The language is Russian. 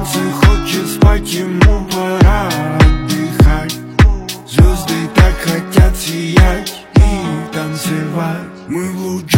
Солнце хочет спать, ему пора отдыхать. Звезды так хотят сиять и танцевать. Мы в лучах